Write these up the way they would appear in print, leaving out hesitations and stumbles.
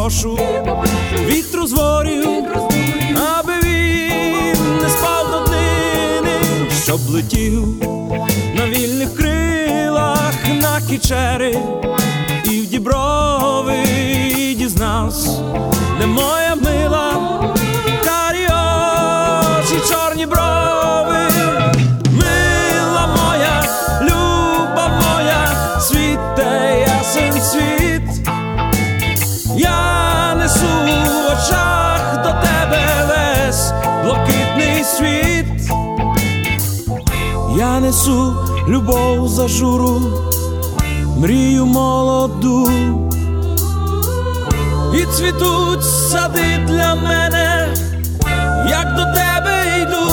попрошу вітру з ворів, аби він не спав до днини, щоб летів на вільних крилах на Кічери і в Діброви, і дізнався, де моя мила, карі очі, чорні брови. Мила моя, люба моя, світе ясен світ, я несу в очах до тебе весь блакитний світ. Я несу любов за журу, мрію молоду, і цвітуть сади для мене, як до тебе йду.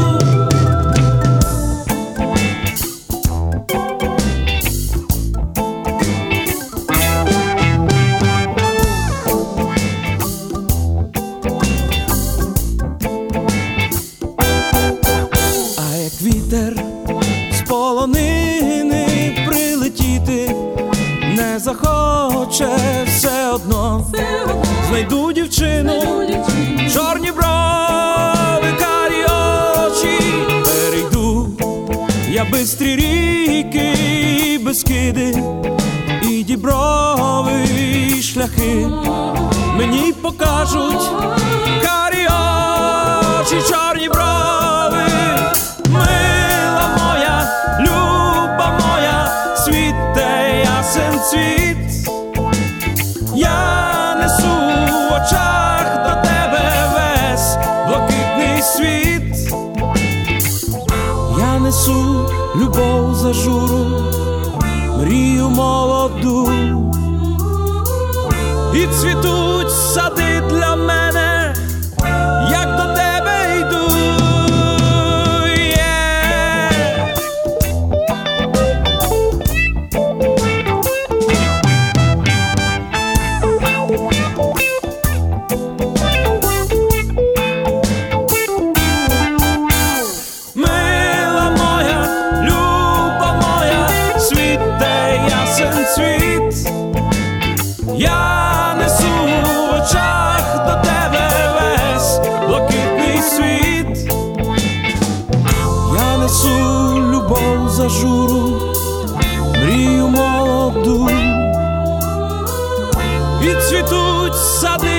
А як вітер з полонини прилетіти не захоче, все одно знайду дівчину, чорні брови, карі очі. Перейду я бистрі ріки і Бескиди, і Діброви, і шляхи мені покажуть карі очі, чорні брови. Мила моя, люба моя, світе ясен цвіт, я несу в очах до тебе весь блакитний світ. Я несу любов за журу, мрію молоду, і цвітуть сади для мене, як до тебе йду. Мила моя, люба моя, світе ясен цвіт, я несу в очах до тебе весь блакитний світ. Я несу любов за журу, мрію молоду, і цвітуть сади